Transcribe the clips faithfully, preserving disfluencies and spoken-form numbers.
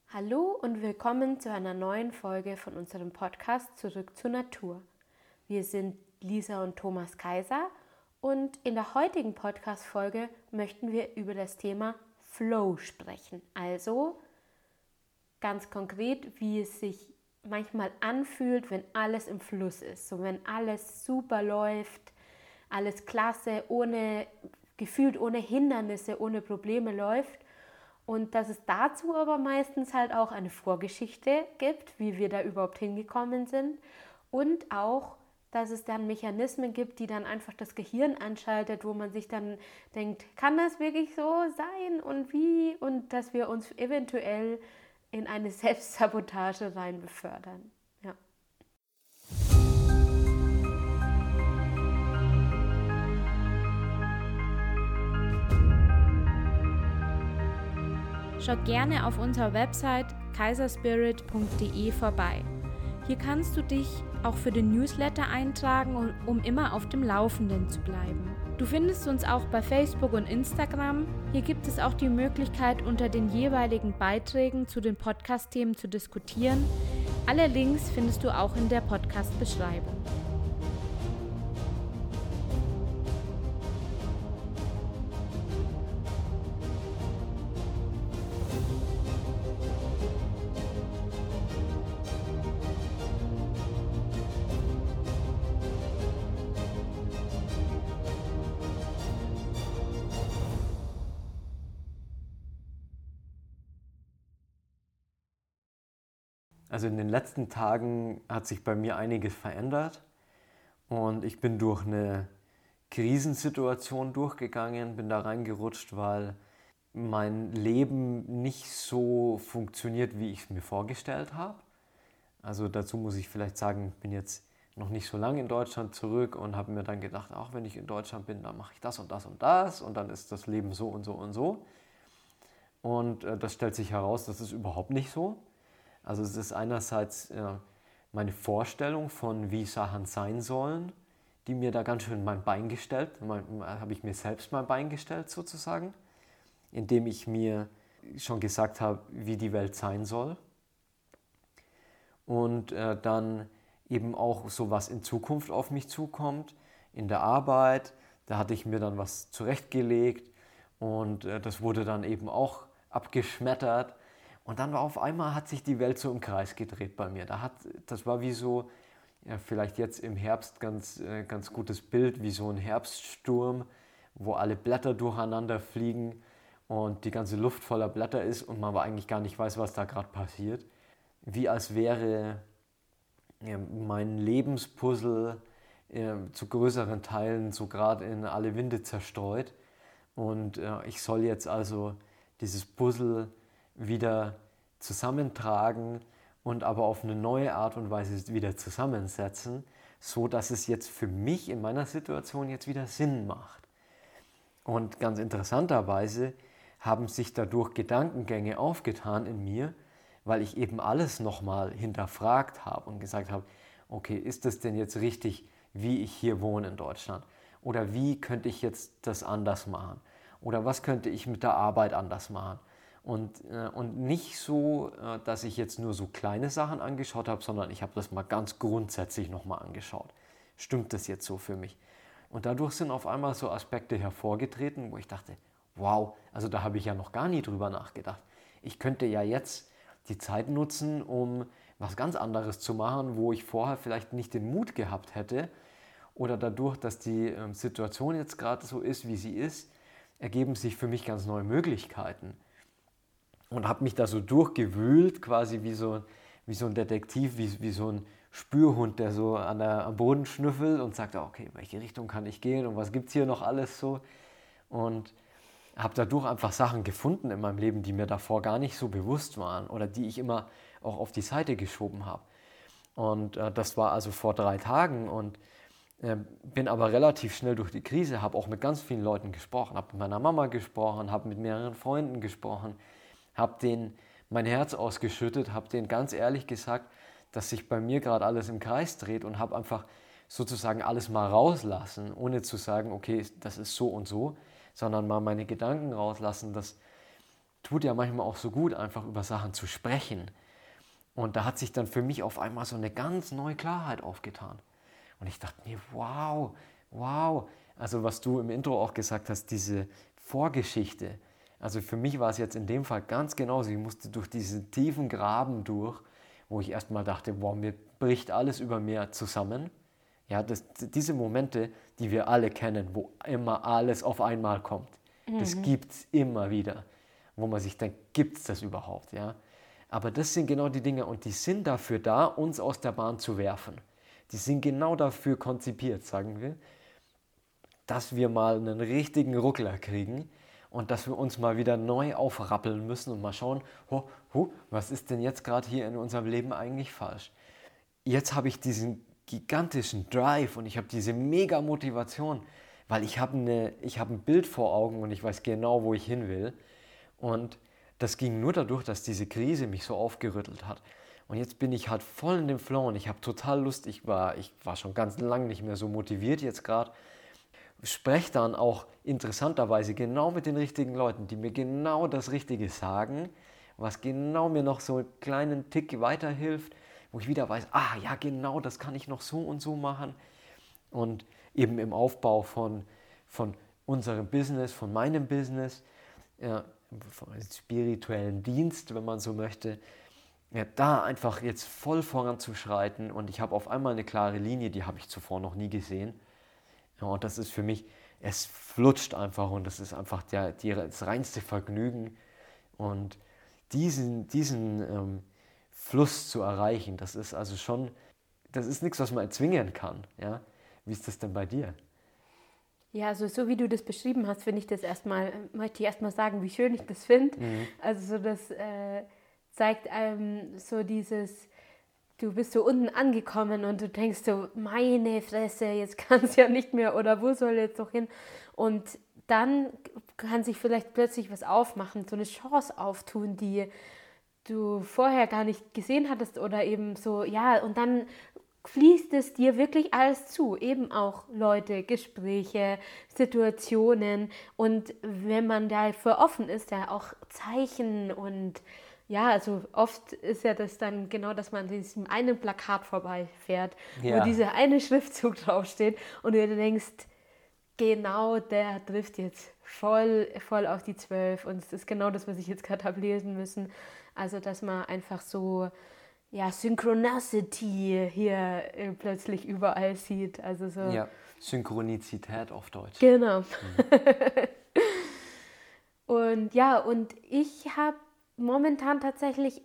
Hallo und willkommen zu einer neuen Folge von unserem Podcast Zurück zur Natur. Wir sind Lisa und Thomas Kaiser und in der heutigen Podcast-Folge möchten wir über das Thema Flow sprechen. Also ganz konkret, wie es sich manchmal anfühlt, wenn alles im Fluss ist. So wenn alles super läuft, alles klasse, ohne gefühlt ohne Hindernisse, ohne Probleme läuft. Und dass es dazu aber meistens halt auch eine Vorgeschichte gibt, wie wir da überhaupt hingekommen sind. Und auch, dass es dann Mechanismen gibt, die dann einfach das Gehirn anschaltet, wo man sich dann denkt, kann das wirklich so sein und wie? Und dass wir uns eventuell in eine Selbstsabotage rein befördern. Ja. Schau gerne auf unserer Website kaiserspirit punkt de vorbei. Hier kannst du dich auch für den Newsletter eintragen, um immer auf dem Laufenden zu bleiben. Du findest uns auch bei Facebook und Instagram. Hier gibt es auch die Möglichkeit, unter den jeweiligen Beiträgen zu den Podcast-Themen zu diskutieren. Alle Links findest du auch in der Podcast-Beschreibung. Also in den letzten Tagen hat sich bei mir einiges verändert und ich bin durch eine Krisensituation durchgegangen, bin da reingerutscht, weil mein Leben nicht so funktioniert, wie ich es mir vorgestellt habe. Also dazu muss ich vielleicht sagen, ich bin jetzt noch nicht so lange in Deutschland zurück und habe mir dann gedacht, auch wenn ich in Deutschland bin, dann mache ich das und das und das und dann ist das Leben so und so und so. Und äh, das stellt sich heraus, das ist überhaupt nicht so. Also es ist einerseits äh, meine Vorstellung von, wie Sachen sein sollen, die mir da ganz schön mein Bein gestellt, habe ich mir selbst mein Bein gestellt sozusagen, indem ich mir schon gesagt habe, wie die Welt sein soll. Und äh, dann eben auch so, was in Zukunft auf mich zukommt, in der Arbeit, da hatte ich mir dann was zurechtgelegt und äh, das wurde dann eben auch abgeschmettert. Und dann war auf einmal, hat sich die Welt so im Kreis gedreht bei mir. Da hat, das war wie so, ja, vielleicht jetzt im Herbst ganz, äh, ganz gutes Bild, wie so ein Herbststurm, wo alle Blätter durcheinander fliegen und die ganze Luft voller Blätter ist und man aber eigentlich gar nicht weiß, was da gerade passiert. Wie als wäre ja, mein Lebenspuzzle äh, zu größeren Teilen so gerade in alle Winde zerstreut. Und äh, ich soll jetzt also dieses Puzzle wieder zusammentragen und aber auf eine neue Art und Weise wieder zusammensetzen, so dass es jetzt für mich in meiner Situation jetzt wieder Sinn macht. Und ganz interessanterweise haben sich dadurch Gedankengänge aufgetan in mir, weil ich eben alles nochmal hinterfragt habe und gesagt habe, okay, ist das denn jetzt richtig, wie ich hier wohne in Deutschland? Oder wie könnte ich jetzt das anders machen? Oder was könnte ich mit der Arbeit anders machen? Und, äh, und nicht so, äh, dass ich jetzt nur so kleine Sachen angeschaut habe, sondern ich habe das mal ganz grundsätzlich nochmal angeschaut. Stimmt das jetzt so für mich? Und dadurch sind auf einmal so Aspekte hervorgetreten, wo ich dachte, wow, also da habe ich ja noch gar nie drüber nachgedacht. Ich könnte ja jetzt die Zeit nutzen, um was ganz anderes zu machen, wo ich vorher vielleicht nicht den Mut gehabt hätte. Oder dadurch, dass die äh, Situation jetzt gerade so ist, wie sie ist, ergeben sich für mich ganz neue Möglichkeiten. Und habe mich da so durchgewühlt, quasi wie so, wie so ein Detektiv, wie, wie so ein Spürhund, der so an der, am Boden schnüffelt und sagt, okay, in welche Richtung kann ich gehen und was gibt es hier noch alles so. Und habe dadurch einfach Sachen gefunden in meinem Leben, die mir davor gar nicht so bewusst waren oder die ich immer auch auf die Seite geschoben habe. Und äh, das war also vor drei Tagen und äh, bin aber relativ schnell durch die Krise, habe auch mit ganz vielen Leuten gesprochen, habe mit meiner Mama gesprochen, habe mit mehreren Freunden gesprochen, habe denen mein Herz ausgeschüttet, habe denen ganz ehrlich gesagt, dass sich bei mir gerade alles im Kreis dreht und habe einfach sozusagen alles mal rauslassen, ohne zu sagen, okay, das ist so und so, sondern mal meine Gedanken rauslassen, dass tut ja manchmal auch so gut, einfach über Sachen zu sprechen. Und da hat sich dann für mich auf einmal so eine ganz neue Klarheit aufgetan. Und ich dachte mir, wow, wow. Also was du im Intro auch gesagt hast, diese Vorgeschichte. Also für mich war es jetzt in dem Fall ganz genauso. Ich musste durch diesen tiefen Graben durch, wo ich erstmal dachte, wow, mir bricht alles über mir zusammen. Ja, das, diese Momente, die wir alle kennen, wo immer alles auf einmal kommt, mhm. das gibt es immer wieder. Wo man sich denkt, gibt es das überhaupt? Ja? Aber das sind genau die Dinge und die sind dafür da, uns aus der Bahn zu werfen. Die sind genau dafür konzipiert, sagen wir, dass wir mal einen richtigen Ruckler kriegen und dass wir uns mal wieder neu aufrappeln müssen und mal schauen, ho, ho, was ist denn jetzt gerade hier in unserem Leben eigentlich falsch? Jetzt habe ich diesen gigantischen Drive und ich habe diese mega Motivation, weil ich habe eine, ich habe ein Bild vor Augen und ich weiß genau, wo ich hin will. Und das ging nur dadurch, dass diese Krise mich so aufgerüttelt hat. Und jetzt bin ich halt voll in dem Flow und ich habe total Lust. Ich war, ich war schon ganz lange nicht mehr so motiviert jetzt gerade. Spreche dann auch interessanterweise genau mit den richtigen Leuten, die mir genau das Richtige sagen, was genau mir noch so einen kleinen Tick weiterhilft, wo ich wieder weiß, ah ja genau, das kann ich noch so und so machen. Und eben im Aufbau von, von unserem Business, von meinem Business, ja, von einem spirituellen Dienst, wenn man so möchte, ja, da einfach jetzt voll voranzuschreiten und ich habe auf einmal eine klare Linie, die habe ich zuvor noch nie gesehen. Ja, und das ist für mich, es flutscht einfach und das ist einfach der, die, das reinste Vergnügen. Und diesen, diesen ähm, Fluss zu erreichen, das ist also schon, das ist nichts, was man erzwingen kann. Ja? Wie ist das denn bei dir? Ja, also so wie du das beschrieben hast, finde ich das erstmal, möchte ich erstmal sagen, wie schön ich das finde. Mhm. Also so das äh, zeigt einem so dieses, du bist so unten angekommen und du denkst so, meine Fresse, jetzt kann es ja nicht mehr oder wo soll jetzt noch hin? Und dann kann sich vielleicht plötzlich was aufmachen, so eine Chance auftun, die du vorher gar nicht gesehen hattest oder eben so, ja, und dann fließt es dir wirklich alles zu, eben auch Leute, Gespräche, Situationen und wenn man dafür offen ist, ja auch Zeichen und ja, also oft ist ja das dann genau, dass man an diesem einen Plakat vorbeifährt, ja. wo dieser eine Schriftzug draufsteht und du denkst, genau der trifft jetzt voll, voll auf die zwölf und es ist genau das, was ich jetzt gerade habe lesen müssen. Also, dass man einfach so, ja, Synchronicity hier äh, plötzlich überall sieht. Also so. Ja, Synchronizität auf Deutsch. Genau. Mhm. Und ja, und ich habe momentan tatsächlich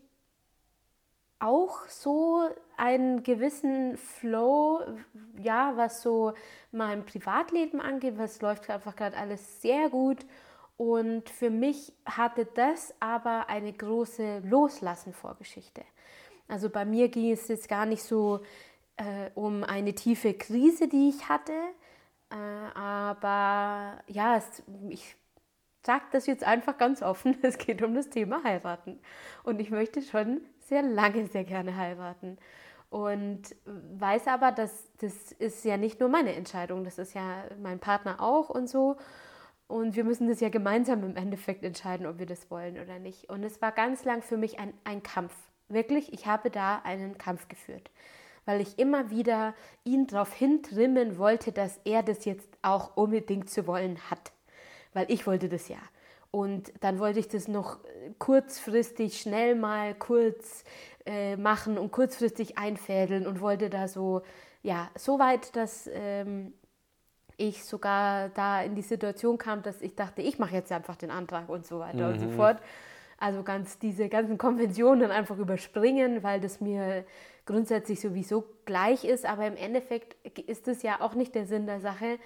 auch so einen gewissen Flow, ja, was so mein Privatleben angeht, was läuft einfach gerade alles sehr gut. Und für mich hatte das aber eine große Loslassen-Vorgeschichte. Also bei mir ging es jetzt gar nicht so äh, um eine tiefe Krise, die ich hatte, äh, aber ja, es, ich sage das jetzt einfach ganz offen, es geht um das Thema heiraten. Und ich möchte schon sehr lange, sehr gerne heiraten. Und weiß aber, dass das ist ja nicht nur meine Entscheidung, das ist ja mein Partner auch und so. Und wir müssen das ja gemeinsam im Endeffekt entscheiden, ob wir das wollen oder nicht. Und es war ganz lang für mich ein, ein Kampf. Wirklich, ich habe da einen Kampf geführt. Weil ich immer wieder ihn darauf hintrimmen wollte, dass er das jetzt auch unbedingt zu wollen hat. Weil ich wollte das ja. Und dann wollte ich das noch kurzfristig, schnell mal kurz äh, machen und kurzfristig einfädeln und wollte da so, ja, so weit, dass ähm, ich sogar da in die Situation kam, dass ich dachte, ich mache jetzt einfach den Antrag und so weiter mhm. und so fort. Also ganz diese ganzen Konventionen einfach überspringen, weil das mir grundsätzlich sowieso gleich ist. Aber im Endeffekt ist es ja auch nicht der Sinn der Sache,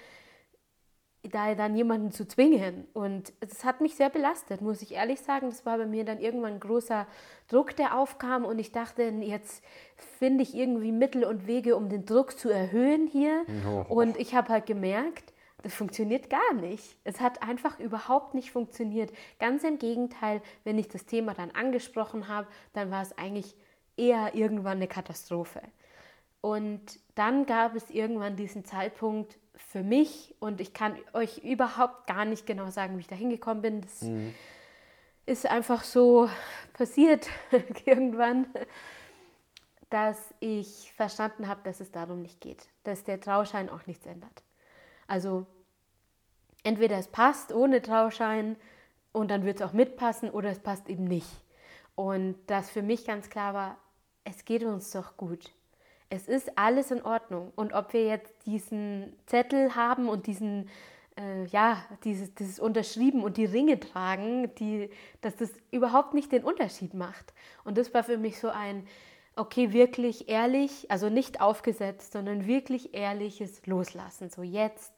da dann jemanden zu zwingen. Und es hat mich sehr belastet, muss ich ehrlich sagen. Das war bei mir dann irgendwann ein großer Druck, der aufkam. Und ich dachte, jetzt finde ich irgendwie Mittel und Wege, um den Druck zu erhöhen hier. Oh. Und ich habe halt gemerkt, das funktioniert gar nicht. Es hat einfach überhaupt nicht funktioniert. Ganz im Gegenteil, wenn ich das Thema dann angesprochen habe, dann war es eigentlich eher irgendwann eine Katastrophe. Und dann gab es irgendwann diesen Zeitpunkt für mich und ich kann euch überhaupt gar nicht genau sagen, wie ich da hingekommen bin. Das, mhm. ist einfach so passiert irgendwann, dass ich verstanden habe, dass es darum nicht geht, dass der Trauschein auch nichts ändert. Also entweder es passt ohne Trauschein und dann wird es auch mitpassen oder es passt eben nicht. Und dass für mich ganz klar war, es geht uns doch gut. Es ist alles in Ordnung. Und ob wir jetzt diesen Zettel haben und diesen, äh, ja, dieses, dieses unterschrieben und die Ringe tragen, die, dass das überhaupt nicht den Unterschied macht. Und das war für mich so ein, okay, wirklich ehrlich, also nicht aufgesetzt, sondern wirklich ehrliches Loslassen. So jetzt,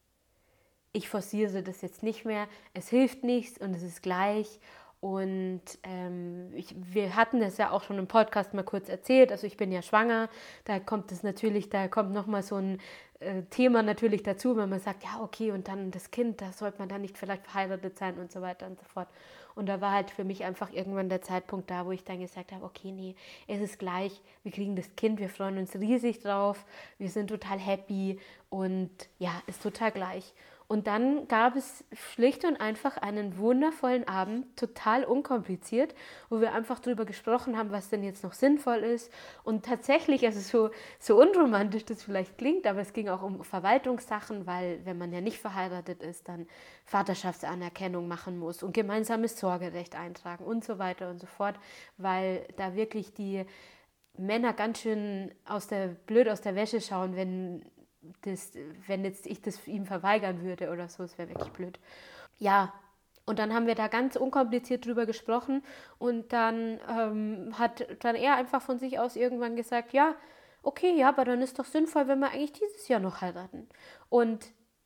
ich forciere das jetzt nicht mehr, es hilft nichts und es ist gleich. Und ähm, ich, wir hatten das ja auch schon im Podcast mal kurz erzählt, also ich bin ja schwanger, da kommt es natürlich, da kommt nochmal so ein äh, Thema natürlich dazu, wenn man sagt, ja okay, und dann das Kind, da sollte man dann nicht vielleicht verheiratet sein und so weiter und so fort. Und da war halt für mich einfach irgendwann der Zeitpunkt da, wo ich dann gesagt habe, okay, nee, es ist gleich, wir kriegen das Kind, wir freuen uns riesig drauf, wir sind total happy und ja, ist total gleich. Und dann gab es schlicht und einfach einen wundervollen Abend, total unkompliziert, wo wir einfach darüber gesprochen haben, was denn jetzt noch sinnvoll ist. Und tatsächlich, also so, so unromantisch das vielleicht klingt, aber es ging auch um Verwaltungssachen, weil wenn man ja nicht verheiratet ist, dann Vaterschaftsanerkennung machen muss und gemeinsames Sorgerecht eintragen und so weiter und so fort, weil da wirklich die Männer ganz schön aus der, blöd aus der Wäsche schauen, wenn... Das, wenn jetzt ich das ihm verweigern würde oder so, das wäre wirklich blöd. Ja, und dann haben wir da ganz unkompliziert drüber gesprochen und dann ähm, hat dann er einfach von sich aus irgendwann gesagt, ja, okay, ja, aber dann ist doch sinnvoll, wenn wir eigentlich dieses Jahr noch heiraten. Und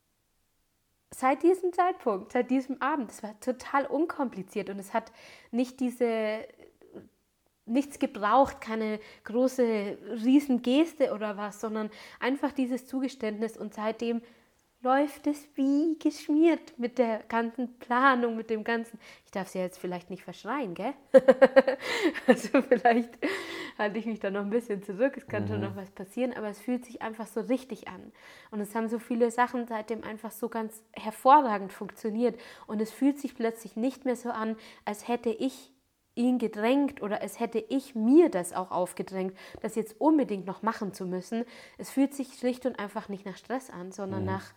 seit diesem Zeitpunkt, seit diesem Abend, es war total unkompliziert und es hat nicht diese... nichts gebraucht, keine große Riesengeste oder was, sondern einfach dieses Zugeständnis und seitdem läuft es wie geschmiert mit der ganzen Planung, mit dem ganzen, ich darf sie jetzt vielleicht nicht verschreien, gell? Also vielleicht halte ich mich da noch ein bisschen zurück, es kann mhm. schon noch was passieren, aber es fühlt sich einfach so richtig an und es haben so viele Sachen seitdem einfach so ganz hervorragend funktioniert und es fühlt sich plötzlich nicht mehr so an, als hätte ich ihn gedrängt oder es hätte ich mir das auch aufgedrängt, das jetzt unbedingt noch machen zu müssen. Es fühlt sich schlicht und einfach nicht nach Stress an, sondern mhm. nach,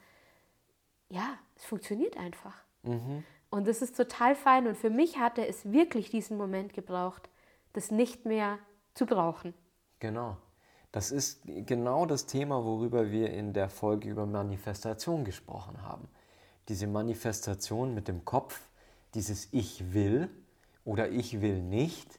ja, es funktioniert einfach. Mhm. Und das ist total fein und für mich hatte es wirklich diesen Moment gebraucht, das nicht mehr zu brauchen. Genau. Das ist genau das Thema, worüber wir in der Folge über Manifestation gesprochen haben. Diese Manifestation mit dem Kopf, dieses Ich will, oder ich will nicht.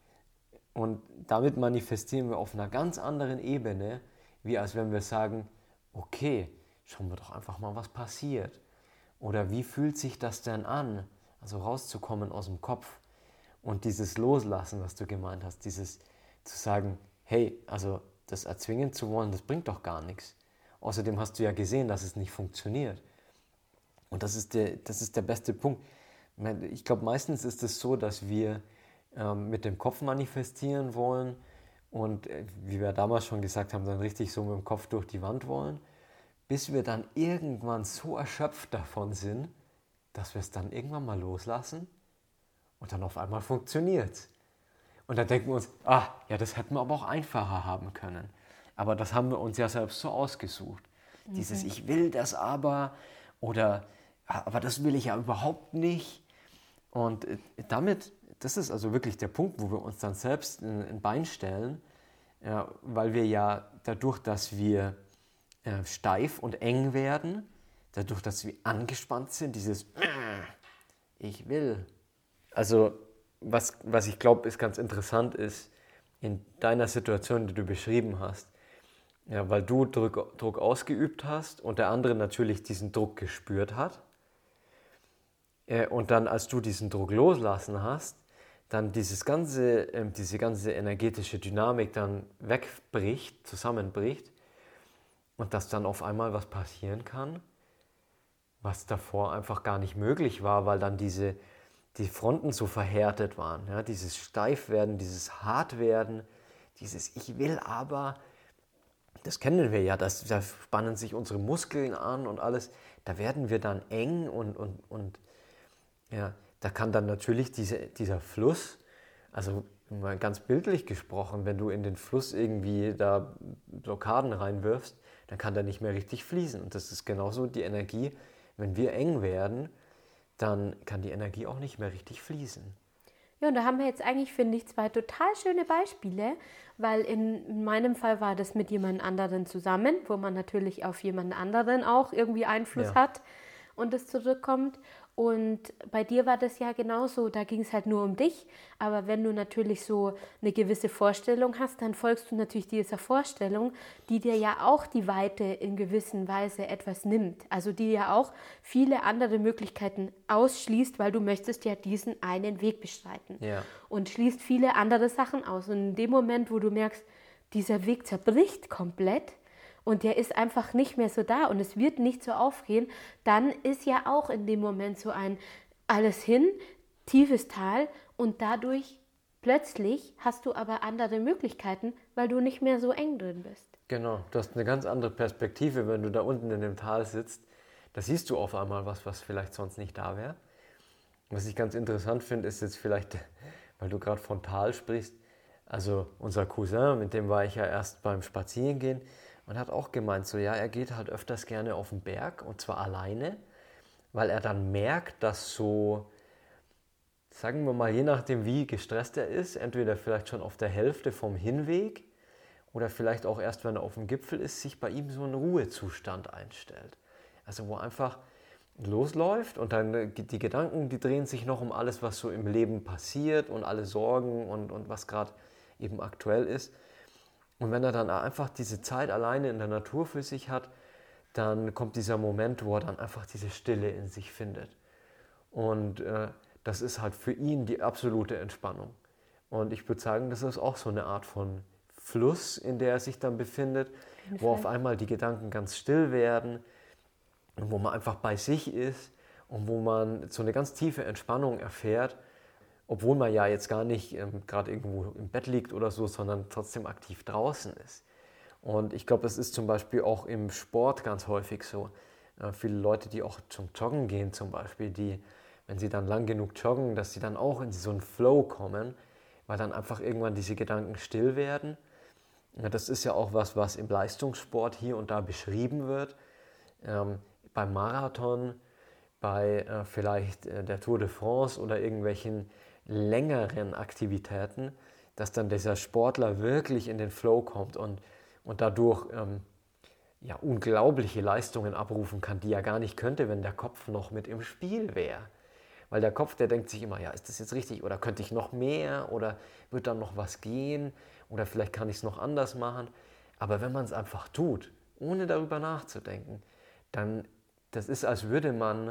Und damit manifestieren wir auf einer ganz anderen Ebene, wie als wenn wir sagen, okay, schauen wir doch einfach mal, was passiert. Oder wie fühlt sich das denn an? Also rauszukommen aus dem Kopf und dieses Loslassen, was du gemeint hast, dieses zu sagen, hey, also das erzwingen zu wollen, das bringt doch gar nichts. Außerdem hast du ja gesehen, dass es nicht funktioniert. Und das ist der, das ist der beste Punkt. Ich glaube, meistens ist es so, dass wir ähm, mit dem Kopf manifestieren wollen und, äh, wie wir damals schon gesagt haben, dann richtig so mit dem Kopf durch die Wand wollen, bis wir dann irgendwann so erschöpft davon sind, dass wir es dann irgendwann mal loslassen und dann auf einmal funktioniert es. Und dann denken wir uns, ah, ja, das hätten wir aber auch einfacher haben können. Aber das haben wir uns ja selbst so ausgesucht. Mhm. Dieses Ich will das aber oder aber das will ich ja überhaupt nicht. Und damit, das ist also wirklich der Punkt, wo wir uns dann selbst ein Bein stellen, ja, weil wir ja dadurch, dass wir äh, steif und eng werden, dadurch, dass wir angespannt sind, dieses Ich will. Also was, was ich glaube, ist ganz interessant ist, in deiner Situation, die du beschrieben hast, ja, weil du Druck, Druck ausgeübt hast und der andere natürlich diesen Druck gespürt hat, und dann, als du diesen Druck loslassen hast, dann dieses ganze, äh, diese ganze energetische Dynamik dann wegbricht, zusammenbricht und dass dann auf einmal was passieren kann, was davor einfach gar nicht möglich war, weil dann diese, die Fronten so verhärtet waren. Ja? Dieses Steifwerden, dieses Hartwerden, dieses Ich will aber, das kennen wir ja, das, da spannen sich unsere Muskeln an und alles, da werden wir dann eng und, und, und ja, da kann dann natürlich diese, dieser Fluss, also mal ganz bildlich gesprochen, wenn du in den Fluss irgendwie da Blockaden reinwirfst, dann kann der nicht mehr richtig fließen. Und das ist genauso die Energie, wenn wir eng werden, dann kann die Energie auch nicht mehr richtig fließen. Ja, und da haben wir jetzt eigentlich, finde ich, zwei total schöne Beispiele, weil in meinem Fall war das mit jemand anderen zusammen, wo man natürlich auf jemand anderen auch irgendwie Einfluss Ja. hat und es zurückkommt. Und bei dir war das ja genauso, da ging es halt nur um dich, aber wenn du natürlich so eine gewisse Vorstellung hast, dann folgst du natürlich dieser Vorstellung, die dir ja auch die Weite in gewisser Weise etwas nimmt, also die ja auch viele andere Möglichkeiten ausschließt, weil du möchtest ja diesen einen Weg bestreiten Ja. und schließt viele andere Sachen aus. Und in dem Moment, wo du merkst, dieser Weg zerbricht komplett, und der ist einfach nicht mehr so da und es wird nicht so aufgehen, dann ist ja auch in dem Moment so ein alles hin, tiefes Tal und dadurch plötzlich hast du aber andere Möglichkeiten, weil du nicht mehr so eng drin bist. Genau, du hast eine ganz andere Perspektive, wenn du da unten in dem Tal sitzt. Da siehst du auf einmal was, was vielleicht sonst nicht da wäre. Was ich ganz interessant finde, ist jetzt vielleicht, weil du gerade von Tal sprichst, also unser Cousin, mit dem war ich ja erst beim Spazierengehen, und hat auch gemeint, so ja, er geht halt öfters gerne auf den Berg und zwar alleine, weil er dann merkt, dass so, sagen wir mal, je nachdem wie gestresst er ist, entweder vielleicht schon auf der Hälfte vom Hinweg oder vielleicht auch erst, wenn er auf dem Gipfel ist, sich bei ihm so ein Ruhezustand einstellt. Also wo einfach losläuft und dann die Gedanken, die drehen sich noch um alles, was so im Leben passiert und alle Sorgen und, und was gerade eben aktuell ist. Und wenn er dann einfach diese Zeit alleine in der Natur für sich hat, dann kommt dieser Moment, wo er dann einfach diese Stille in sich findet. Und äh, das ist halt für ihn die absolute Entspannung. Und ich würde sagen, das ist auch so eine Art von Fluss, in der er sich dann befindet, wo auf einmal die Gedanken ganz still werden und wo man einfach bei sich ist und wo man so eine ganz tiefe Entspannung erfährt, obwohl man ja jetzt gar nicht ähm, gerade irgendwo im Bett liegt oder so, sondern trotzdem aktiv draußen ist. Und ich glaube, das ist zum Beispiel auch im Sport ganz häufig so. Äh, viele Leute, die auch zum Joggen gehen zum Beispiel, die, wenn sie dann lang genug joggen, dass sie dann auch in so einen Flow kommen, weil dann einfach irgendwann diese Gedanken still werden. Ja, das ist ja auch was, was im Leistungssport hier und da beschrieben wird. Ähm, beim Marathon, bei äh, vielleicht äh, der Tour de France oder irgendwelchen längeren Aktivitäten, dass dann dieser Sportler wirklich in den Flow kommt und, und dadurch ähm, ja, unglaubliche Leistungen abrufen kann, die er gar nicht könnte, wenn der Kopf noch mit im Spiel wäre. Weil der Kopf, der denkt sich immer, ja, ist das jetzt richtig oder könnte ich noch mehr oder wird dann noch was gehen oder vielleicht kann ich es noch anders machen. Aber wenn man es einfach tut, ohne darüber nachzudenken, dann, das ist, als würde man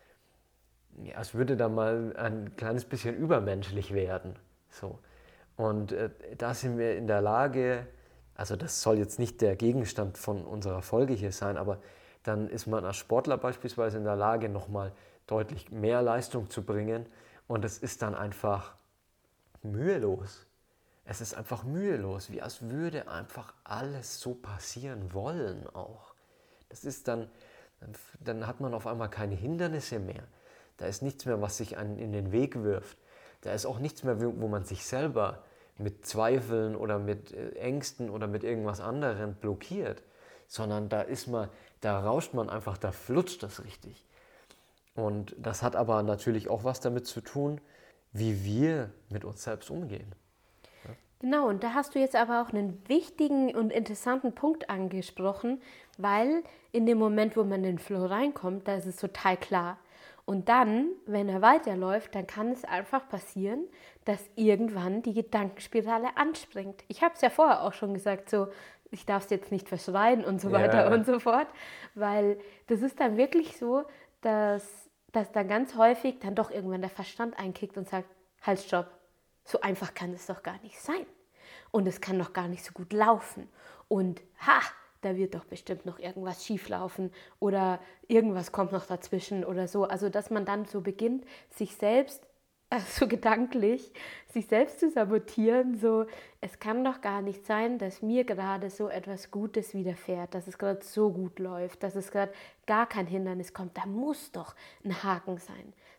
Ja, es würde da mal ein kleines bisschen übermenschlich werden. So. Und äh, da sind wir in der Lage, also das soll jetzt nicht der Gegenstand von unserer Folge hier sein, aber dann ist man als Sportler beispielsweise in der Lage, nochmal deutlich mehr Leistung zu bringen und es ist dann einfach mühelos. Es ist einfach mühelos, wie als würde einfach alles so passieren wollen auch. Das ist dann, dann hat man auf einmal keine Hindernisse mehr. Da ist nichts mehr, was sich einen in den Weg wirft. Da ist auch nichts mehr, wo man sich selber mit Zweifeln oder mit Ängsten oder mit irgendwas anderem blockiert, sondern da ist man, da rauscht man einfach, da flutscht das richtig. Und das hat aber natürlich auch was damit zu tun, wie wir mit uns selbst umgehen. Ja? Genau, und da hast du jetzt aber auch einen wichtigen und interessanten Punkt angesprochen, weil in dem Moment, wo man in den Flow reinkommt, da ist es total klar. Und dann, wenn er weiterläuft, dann kann es einfach passieren, dass irgendwann die Gedankenspirale anspringt. Ich habe es ja vorher auch schon gesagt, so, ich darf es jetzt nicht verschreien und so Ja. weiter und so fort, weil das ist dann wirklich so, dass, dass dann ganz häufig dann doch irgendwann der Verstand einkickt und sagt, halt, stopp, so einfach kann es doch gar nicht sein. Und es kann doch gar nicht so gut laufen. Und ha, da wird doch bestimmt noch irgendwas schieflaufen oder irgendwas kommt noch dazwischen oder so. Also, dass man dann so beginnt, sich selbst, also gedanklich, sich selbst zu sabotieren, so, es kann doch gar nicht sein, dass mir gerade so etwas Gutes widerfährt, dass es gerade so gut läuft, dass es gerade gar kein Hindernis kommt. Da muss doch ein Haken sein.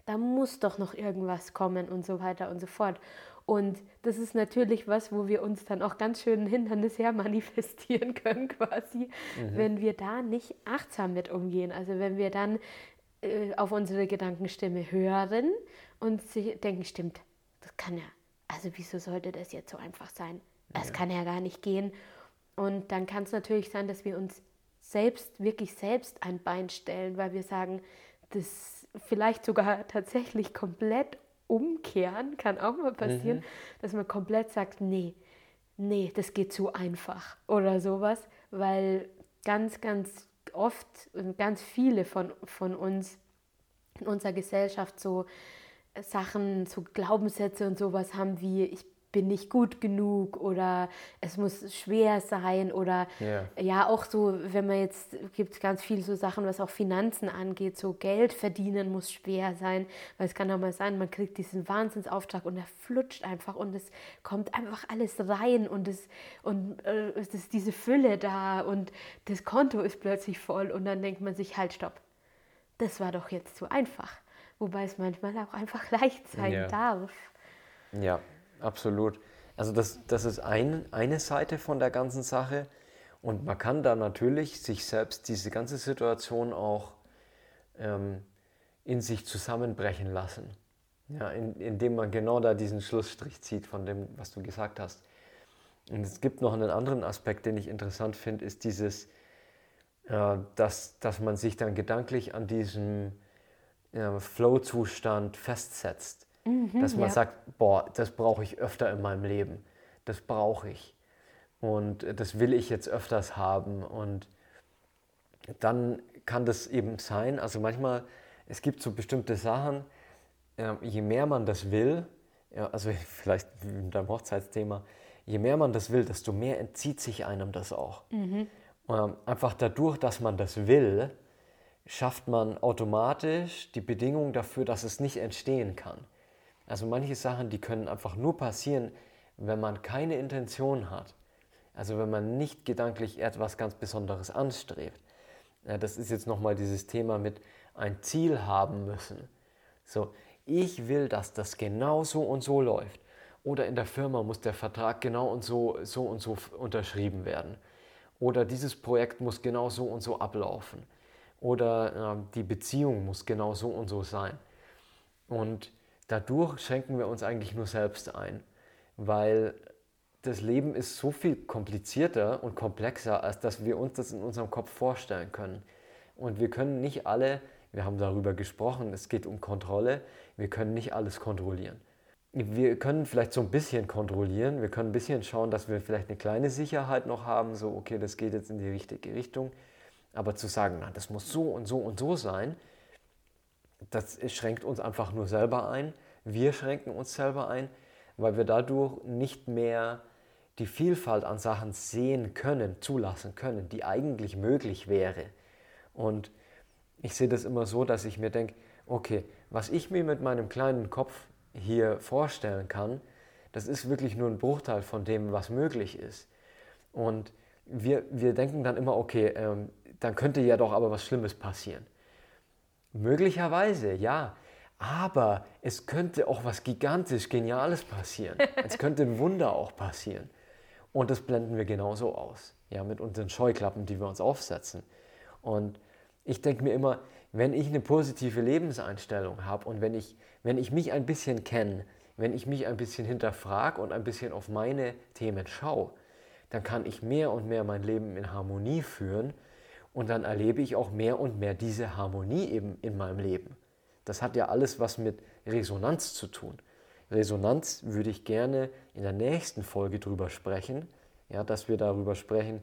da muss doch noch irgendwas kommen und so weiter und so fort. Und das ist natürlich was, wo wir uns dann auch ganz schön Hindernis her manifestieren können quasi, mhm. wenn wir da nicht achtsam mit umgehen. Also wenn wir dann äh, auf unsere Gedankenstimme hören und sich denken, stimmt, das kann ja, also wieso sollte das jetzt so einfach sein? Das ja. kann ja gar nicht gehen. Und dann kann es natürlich sein, dass wir uns selbst, wirklich selbst ein Bein stellen, weil wir sagen, das vielleicht sogar tatsächlich komplett umkehren, kann auch mal passieren, mhm. dass man komplett sagt, nee, nee, das geht zu einfach oder sowas, weil ganz, ganz oft und ganz viele von, von uns in unserer Gesellschaft so Sachen, so Glaubenssätze und sowas haben wie, ich bin nicht gut genug oder es muss schwer sein oder yeah. ja auch so, wenn man jetzt, gibt es ganz viel so Sachen, was auch Finanzen angeht, so Geld verdienen muss schwer sein, weil es kann auch mal sein, man kriegt diesen Wahnsinnsauftrag und er flutscht einfach und es kommt einfach alles rein und es und äh, es ist diese Fülle da und das Konto ist plötzlich voll und dann denkt man sich, halt, stopp, das war doch jetzt zu einfach, wobei es manchmal auch einfach leicht sein yeah. darf. Ja. Absolut. Also das, das ist ein, eine Seite von der ganzen Sache und man kann da natürlich sich selbst diese ganze Situation auch ähm, in sich zusammenbrechen lassen, ja, in, indem man genau da diesen Schlussstrich zieht von dem, was du gesagt hast. Und es gibt noch einen anderen Aspekt, den ich interessant finde, ist dieses, äh, dass, dass man sich dann gedanklich an diesem äh, Flow-Zustand festsetzt. Mhm, dass man ja. sagt, boah, das brauche ich öfter in meinem Leben, das brauche ich und das will ich jetzt öfters haben und dann kann das eben sein, also manchmal, es gibt so bestimmte Sachen, äh, je mehr man das will, ja, also vielleicht in deinem Hochzeitsthema, je mehr man das will, desto mehr entzieht sich einem das auch. Mhm. Ähm, einfach dadurch, dass man das will, schafft man automatisch die Bedingung dafür, dass es nicht entstehen kann. Also manche Sachen, die können einfach nur passieren, wenn man keine Intention hat. Also wenn man nicht gedanklich etwas ganz Besonderes anstrebt. Ja, das ist jetzt nochmal dieses Thema mit ein Ziel haben müssen. So, ich will, dass das genau so und so läuft. Oder in der Firma muss der Vertrag genau und so, so und so unterschrieben werden. Oder dieses Projekt muss genau so und so ablaufen. Oder äh, die Beziehung muss genau so und so sein. Und dadurch schränken wir uns eigentlich nur selbst ein, weil das Leben ist so viel komplizierter und komplexer, als dass wir uns das in unserem Kopf vorstellen können. Und wir können nicht alle, wir haben darüber gesprochen, es geht um Kontrolle, wir können nicht alles kontrollieren. Wir können vielleicht so ein bisschen kontrollieren, wir können ein bisschen schauen, dass wir vielleicht eine kleine Sicherheit noch haben, so okay, das geht jetzt in die richtige Richtung, aber zu sagen, na, das muss so und so und so sein, das schränkt uns einfach nur selber ein. Wir schränken uns selber ein, weil wir dadurch nicht mehr die Vielfalt an Sachen sehen können, zulassen können, die eigentlich möglich wäre. Und ich sehe das immer so, dass ich mir denke, okay, was ich mir mit meinem kleinen Kopf hier vorstellen kann, das ist wirklich nur ein Bruchteil von dem, was möglich ist. Und wir, wir denken dann immer, okay, ähm, dann könnte ja doch aber was Schlimmes passieren. Möglicherweise, ja, aber es könnte auch was gigantisch Geniales passieren. Es könnte ein Wunder auch passieren. Und das blenden wir genauso aus, ja, mit unseren Scheuklappen, die wir uns aufsetzen. Und ich denke mir immer, wenn ich eine positive Lebenseinstellung habe und wenn ich, wenn ich mich ein bisschen kenne, wenn ich mich ein bisschen hinterfrage und ein bisschen auf meine Themen schaue, dann kann ich mehr und mehr mein Leben in Harmonie führen. Und dann erlebe ich auch mehr und mehr diese Harmonie eben in meinem Leben. Das hat ja alles was mit Resonanz zu tun. Resonanz würde ich gerne in der nächsten Folge drüber sprechen, ja, dass wir darüber sprechen,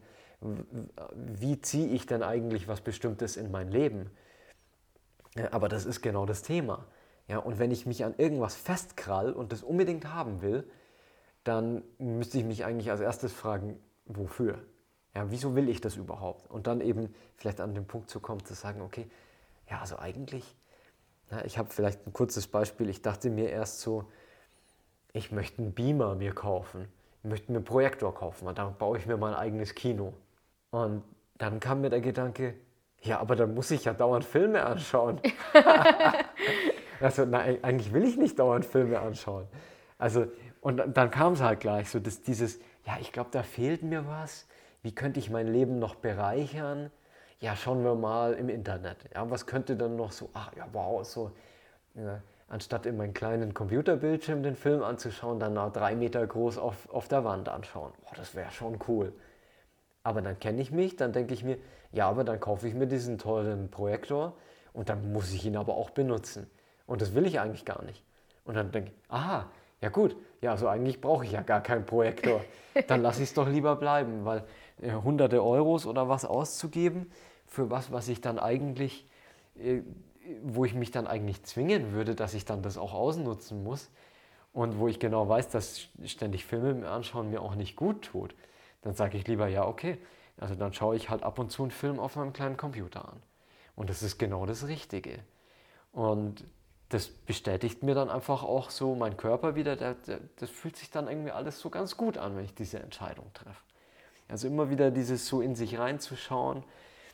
wie ziehe ich denn eigentlich was Bestimmtes in mein Leben. Ja, aber das ist genau das Thema. Ja, und wenn ich mich an irgendwas festkrall und das unbedingt haben will, dann müsste ich mich eigentlich als erstes fragen, wofür? Ja, wieso will ich das überhaupt? Und dann eben vielleicht an den Punkt zu kommen, zu sagen, okay, ja, also eigentlich, ja, ich habe vielleicht ein kurzes Beispiel, ich dachte mir erst so, ich möchte einen Beamer mir kaufen, ich möchte mir einen Projektor kaufen, und dann baue ich mir mein eigenes Kino. Und dann kam mir der Gedanke, ja, aber dann muss ich ja dauernd Filme anschauen. Also, nein, eigentlich will ich nicht dauernd Filme anschauen. Also, und dann kam es halt gleich so, dass dieses, ja, ich glaube, da fehlt mir was. Wie könnte ich mein Leben noch bereichern? Ja, schauen wir mal im Internet. Ja, was könnte dann noch so, ach ja, wow, so, ja, anstatt in meinen kleinen Computerbildschirm den Film anzuschauen, dann nach drei Meter groß auf, auf der Wand anschauen. Boah, das wäre schon cool. Aber dann kenne ich mich, dann denke ich mir, ja, aber dann kaufe ich mir diesen teuren Projektor und dann muss ich ihn aber auch benutzen. Und das will ich eigentlich gar nicht. Und dann denke ich, aha, ja gut, ja, also eigentlich brauche ich ja gar keinen Projektor. Dann lasse ich es doch lieber bleiben, weil äh, hunderte Euros oder was auszugeben für was, was ich dann eigentlich, äh, wo ich mich dann eigentlich zwingen würde, dass ich dann das auch ausnutzen muss und wo ich genau weiß, dass ständig Filme anschauen mir auch nicht gut tut, dann sage ich lieber, ja okay, also dann schaue ich halt ab und zu einen Film auf meinem kleinen Computer an. Und das ist genau das Richtige. Und das bestätigt mir dann einfach auch so mein Körper wieder, der, der, das fühlt sich dann irgendwie alles so ganz gut an, wenn ich diese Entscheidung treffe. Also immer wieder dieses so in sich reinzuschauen,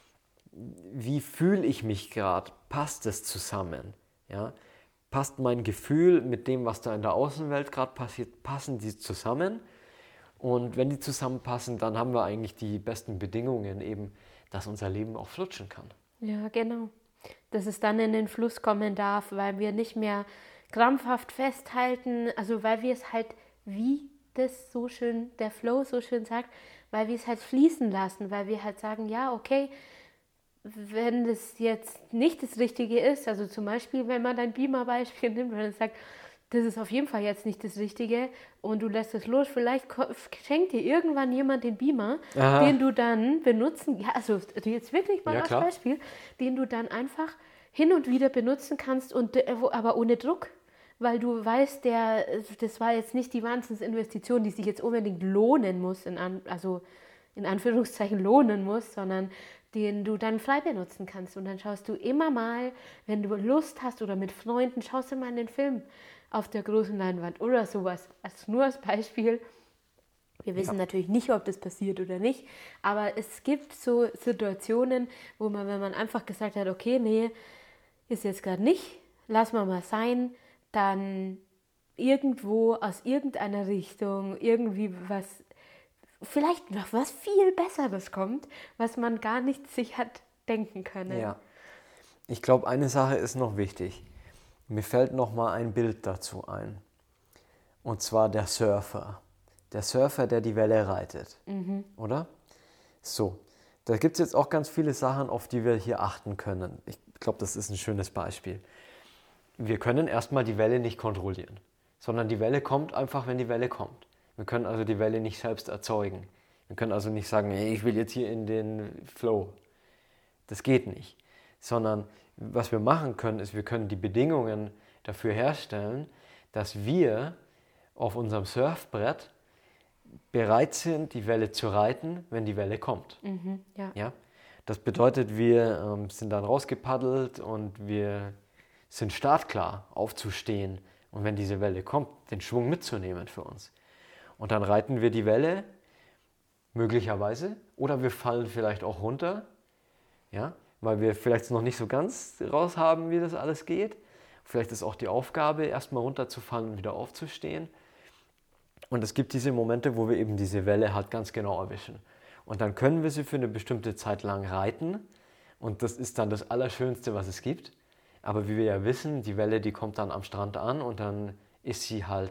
wie fühle ich mich gerade, passt es zusammen? Ja? Passt mein Gefühl mit dem, was da in der Außenwelt gerade passiert, passen die zusammen? Und wenn die zusammenpassen, dann haben wir eigentlich die besten Bedingungen eben, dass unser Leben auch flutschen kann. Ja, genau. Dass es dann in den Fluss kommen darf, weil wir nicht mehr krampfhaft festhalten, also weil wir es halt, wie das so schön, der Flow so schön sagt, weil wir es halt fließen lassen, weil wir halt sagen, ja, okay, wenn das jetzt nicht das Richtige ist, also zum Beispiel, wenn man dein Beamer-Beispiel nimmt und sagt, das ist auf jeden Fall jetzt nicht das Richtige und du lässt es los, vielleicht schenkt dir irgendwann jemand den Beamer, Aha. den du dann benutzen, ja, also jetzt wirklich mal ja, als klar. Beispiel, den du dann einfach hin und wieder benutzen kannst, und aber ohne Druck, weil du weißt, der, das war jetzt nicht die Wahnsinnsinvestition, die sich jetzt unbedingt lohnen muss, in an, also in Anführungszeichen lohnen muss, sondern den du dann frei benutzen kannst. Und dann schaust du immer mal, wenn du Lust hast oder mit Freunden, schaust du mal in den Film auf der großen Leinwand oder sowas. Also nur als Beispiel. Wir wissen ja. natürlich nicht, ob das passiert oder nicht, aber es gibt so Situationen, wo man, wenn man einfach gesagt hat, okay, nee, ist jetzt gerade nicht, lass mal mal sein, dann irgendwo aus irgendeiner Richtung irgendwie was, vielleicht noch was viel Besseres kommt, was man gar nicht sich hat denken können. Ja, ich glaube, eine Sache ist noch wichtig. Mir fällt noch mal ein Bild dazu ein. Und zwar der Surfer. Der Surfer, der die Welle reitet. Mhm. Oder? So, da gibt es jetzt auch ganz viele Sachen, auf die wir hier achten können. Ich glaube, das ist ein schönes Beispiel. Wir können erstmal die Welle nicht kontrollieren, sondern die Welle kommt einfach, wenn die Welle kommt. Wir können also die Welle nicht selbst erzeugen. Wir können also nicht sagen, hey, ich will jetzt hier in den Flow. Das geht nicht. Sondern was wir machen können, ist, wir können die Bedingungen dafür herstellen, dass wir auf unserem Surfbrett bereit sind, die Welle zu reiten, wenn die Welle kommt. Mhm, ja. Ja? Das bedeutet, wir ähm, sind dann rausgepaddelt und wir sind startklar, aufzustehen und wenn diese Welle kommt, den Schwung mitzunehmen für uns. Und dann reiten wir die Welle, möglicherweise, oder wir fallen vielleicht auch runter, ja, weil wir vielleicht noch nicht so ganz raus haben, wie das alles geht. Vielleicht ist auch die Aufgabe, erstmal runterzufallen und wieder aufzustehen. Und es gibt diese Momente, wo wir eben diese Welle halt ganz genau erwischen. Und dann können wir sie für eine bestimmte Zeit lang reiten. Und das ist dann das Allerschönste, was es gibt. Aber wie wir ja wissen, die Welle, die kommt dann am Strand an und dann ist sie halt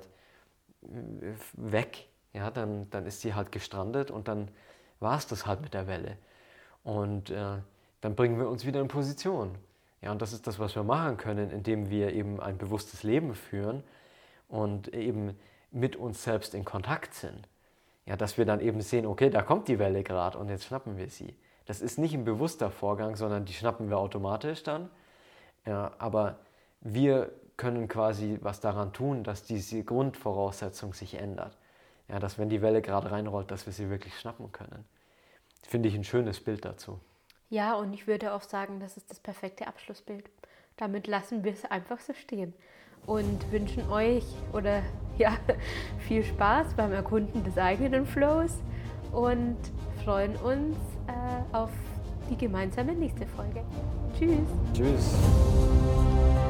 weg. Ja, dann, dann ist sie halt gestrandet und dann war es das halt mit der Welle. Und äh, dann bringen wir uns wieder in Position. Ja, und das ist das, was wir machen können, indem wir eben ein bewusstes Leben führen und eben mit uns selbst in Kontakt sind. Ja, dass wir dann eben sehen, okay, da kommt die Welle gerade und jetzt schnappen wir sie. Das ist nicht ein bewusster Vorgang, sondern die schnappen wir automatisch dann. Ja, aber wir können quasi was daran tun, dass diese Grundvoraussetzung sich ändert. Ja, dass wenn die Welle gerade reinrollt, dass wir sie wirklich schnappen können. Finde ich ein schönes Bild dazu. Ja, und ich würde auch sagen, das ist das perfekte Abschlussbild. Damit lassen wir es einfach so stehen und wünschen euch oder ja viel Spaß beim Erkunden des eigenen Flows und freuen uns äh, auf die gemeinsame nächste Folge. Tschüss. Tschüss.